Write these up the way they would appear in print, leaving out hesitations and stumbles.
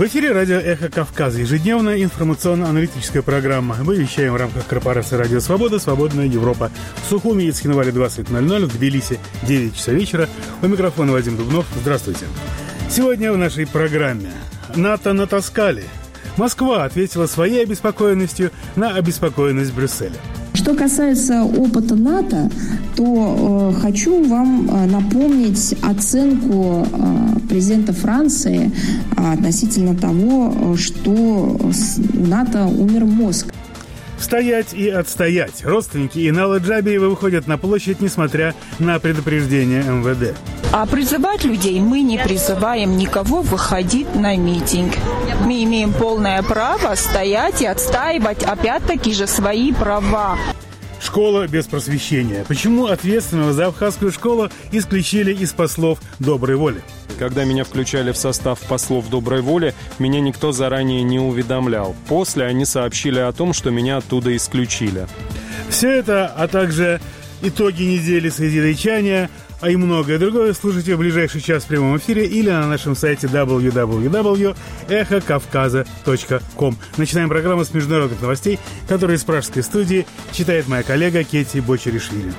В эфире радио «Эхо Кавказа», ежедневная информационно-аналитическая программа. Мы вещаем в рамках корпорации «Радио Свобода», «Свободная Европа». В Сухуми и Цхинвале 20:00, в Тбилиси 9 часов вечера. У микрофона Вадим Дубнов. Здравствуйте. Сегодня в нашей программе НАТО натаскали. Москва ответила своей обеспокоенностью на обеспокоенность Брюсселя. Что касается опыта НАТО, то хочу вам напомнить оценку президента Франции относительно того, что у НАТО умер мозг. Стоять и отстоять. Родственники Инала Джабиева выходят на площадь, несмотря на предупреждение МВД. А призывать людей мы не призываем никого выходить на митинг. Мы имеем полное право стоять и отстаивать опять-таки же свои права. Школа без просвещения. Почему ответственного за абхазскую школу исключили из послов доброй воли? Когда меня включали в состав послов доброй воли, меня никто заранее не уведомлял. После они сообщили о том, что меня оттуда исключили. Все это, а также итоги недели созидайчания, а и многое другое слушайте в ближайший час в прямом эфире или на нашем сайте www.эхокавказа.ком. Начинаем программу с международных новостей, которые из пражской студии читает моя коллега Кетти Бочеришвили.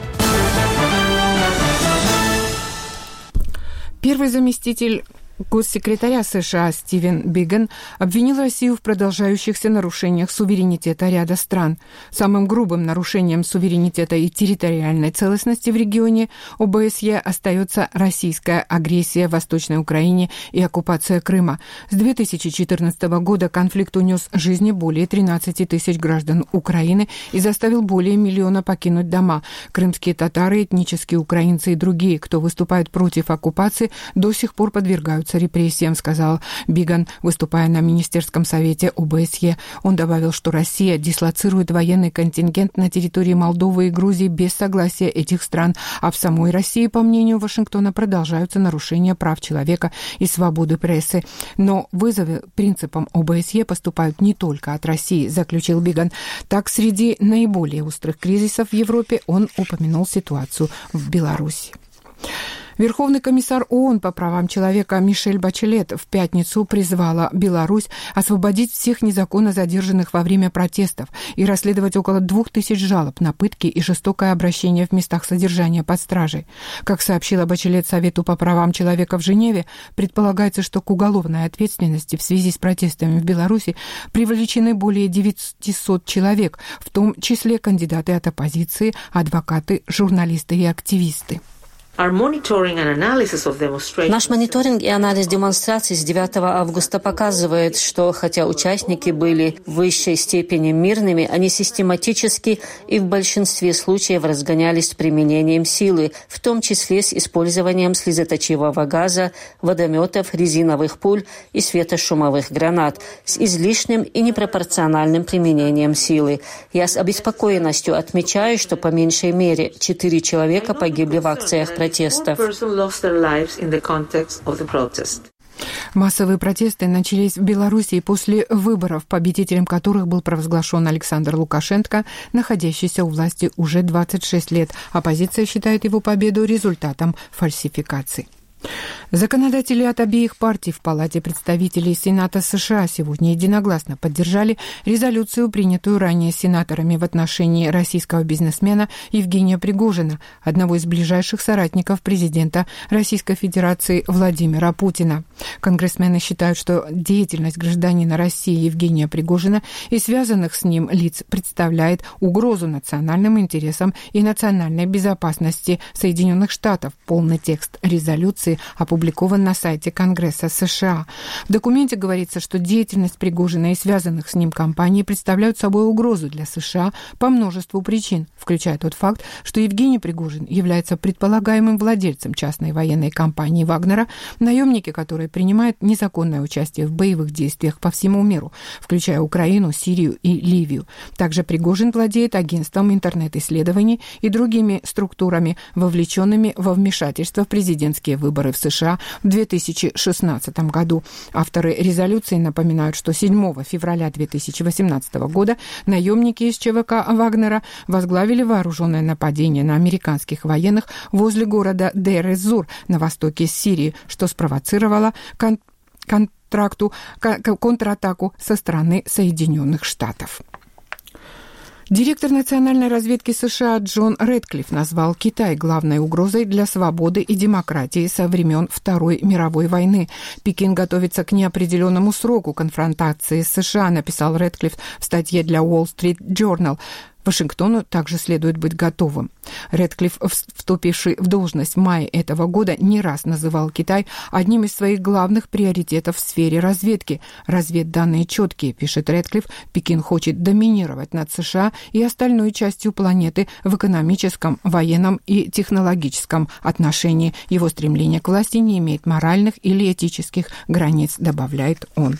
Первый заместитель госсекретаря США Стивен Биган обвинил Россию в продолжающихся нарушениях суверенитета ряда стран. Самым грубым нарушением суверенитета и территориальной целостности в регионе ОБСЕ остается российская агрессия в Восточной Украине и оккупация Крыма. С 2014 года конфликт унес жизни более 13 тысяч граждан Украины и заставил более миллиона покинуть дома. Крымские татары, этнические украинцы и другие, кто выступает против оккупации, до сих пор подвергаются репрессиям, сказал Биган, выступая на Министерском совете ОБСЕ. Он добавил, что Россия дислоцирует военный контингент на территории Молдовы и Грузии без согласия этих стран, а в самой России, по мнению Вашингтона, продолжаются нарушения прав человека и свободы прессы. Но вызовы принципам ОБСЕ поступают не только от России, заключил Биган. Так, среди наиболее острых кризисов в Европе он упомянул ситуацию в Беларуси. Верховный комиссар ООН по правам человека Мишель Бачелет в пятницу призвала Беларусь освободить всех незаконно задержанных во время протестов и расследовать около 2000 жалоб на пытки и жестокое обращение в местах содержания под стражей. Как сообщила Бачелет Совету по правам человека в Женеве, предполагается, что к уголовной ответственности в связи с протестами в Беларуси привлечены более 900 человек, в том числе кандидаты от оппозиции, адвокаты, журналисты и активисты. Наш мониторинг и анализ демонстраций с 9 августа показывает, что хотя участники были в высшей степени мирными, они систематически и в большинстве случаев разгонялись с применением силы, в том числе с использованием слезоточивого газа, водометов, резиновых пуль и светошумовых гранат, с излишним и непропорциональным применением силы. Я с обеспокоенностью отмечаю, что по меньшей мере 4 человека погибли в акциях протестов. Массовые протесты начались в Беларуси после выборов, победителем которых был провозглашен Александр Лукашенко, находящийся у власти уже 26 лет. Оппозиция считает его победу результатом фальсификаций. Законодатели от обеих партий в Палате представителей Сената США сегодня единогласно поддержали резолюцию, принятую ранее сенаторами в отношении российского бизнесмена Евгения Пригожина, одного из ближайших соратников президента Российской Федерации Владимира Путина. Конгрессмены считают, что деятельность гражданина России Евгения Пригожина и связанных с ним лиц представляет угрозу национальным интересам и национальной безопасности Соединенных Штатов. Полный текст резолюции опубликован на сайте Конгресса США. В документе говорится, что деятельность Пригожина и связанных с ним компаний представляют собой угрозу для США по множеству причин, включая тот факт, что Евгений Пригожин является предполагаемым владельцем частной военной компании «Вагнера», наемники, которые принимают незаконное участие в боевых действиях по всему миру, включая Украину, Сирию и Ливию. Также Пригожин владеет агентством интернет-исследований и другими структурами, вовлеченными во вмешательство в президентские выборы в США в 2016 году. Авторы резолюции напоминают, что 7 февраля 2018 года наемники из ЧВК «Вагнера» возглавили вооруженное нападение на американских военных возле города Дейр-эз-Зур на востоке Сирии, что спровоцировало контратаку со стороны Соединенных Штатов. Директор национальной разведки США Джон Рэдклифф назвал Китай главной угрозой для свободы и демократии со времен Второй мировой войны. Пекин готовится к неопределенному сроку конфронтации с США, написал Рэдклифф в статье для Wall Street Journal. Вашингтону также следует быть готовым. Рэдклифф, вступивший в должность в мае этого года, не раз называл Китай одним из своих главных приоритетов в сфере разведки. Разведданные четкие, пишет Рэдклифф, Пекин хочет доминировать над США и остальной частью планеты в экономическом, военном и технологическом отношении. Его стремление к власти не имеет моральных или этических границ, добавляет он.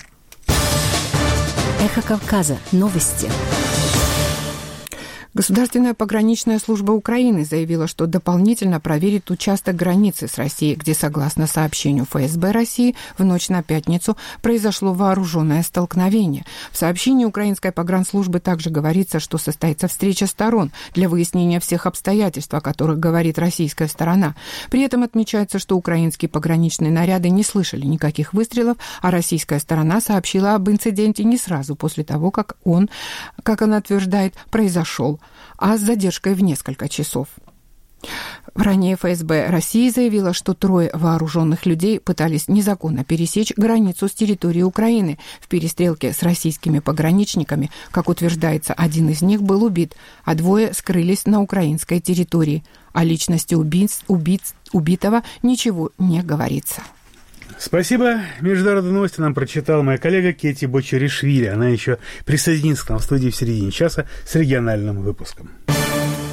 Эхо Кавказа. Новости. Государственная пограничная служба Украины заявила, что дополнительно проверит участок границы с Россией, где, согласно сообщению ФСБ России, в ночь на пятницу произошло вооруженное столкновение. В сообщении украинской погранслужбы также говорится, что состоится встреча сторон для выяснения всех обстоятельств, о которых говорит российская сторона. При этом отмечается, что украинские пограничные наряды не слышали никаких выстрелов, а российская сторона сообщила об инциденте не сразу после того, как он, как она утверждает, произошел, а с задержкой в несколько часов. Ранее ФСБ России заявила, что 3 вооруженных людей пытались незаконно пересечь границу с территории Украины в перестрелке с российскими пограничниками. Как утверждается, один из них был убит, а 2 скрылись на украинской территории. О личности убитого ничего не говорится. Спасибо. Международные новости нам прочитала моя коллега Кети Бочаришвили. Она еще присоединится к нам в студии в середине часа с региональным выпуском.